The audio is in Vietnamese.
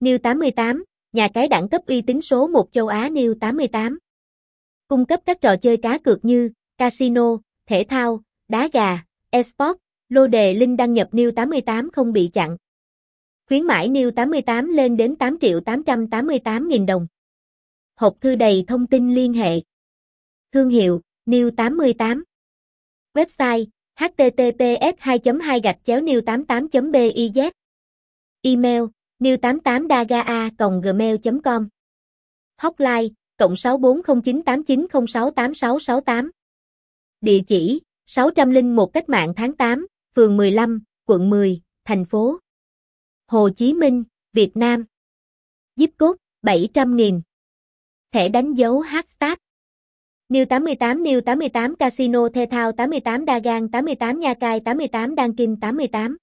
New 88, nhà cái đẳng cấp uy tín số 1 châu Á. New 88 cung cấp các trò chơi cá cược như casino, thể thao, đá gà, eSports, lô đề. Link đăng nhập New 88 không bị chặn. Khuyến mãi New 88 lên đến 8.888.000 đồng. Hộp thư đầy thông tin liên hệ. Thương hiệu New 88. Website https://new88.biz. Email new88dagaa@gmail.com. Hotline +640989068668. Địa chỉ 601 Cách mạng tháng 8, phường 15, quận 10, thành phố Hồ Chí Minh, Việt Nam. Zip code 700.000. Thẻ đánh dấu hashtag New 88. New 88 Casino, thể thao 88, đa gan 88, nha cai 88, đan kinh 88.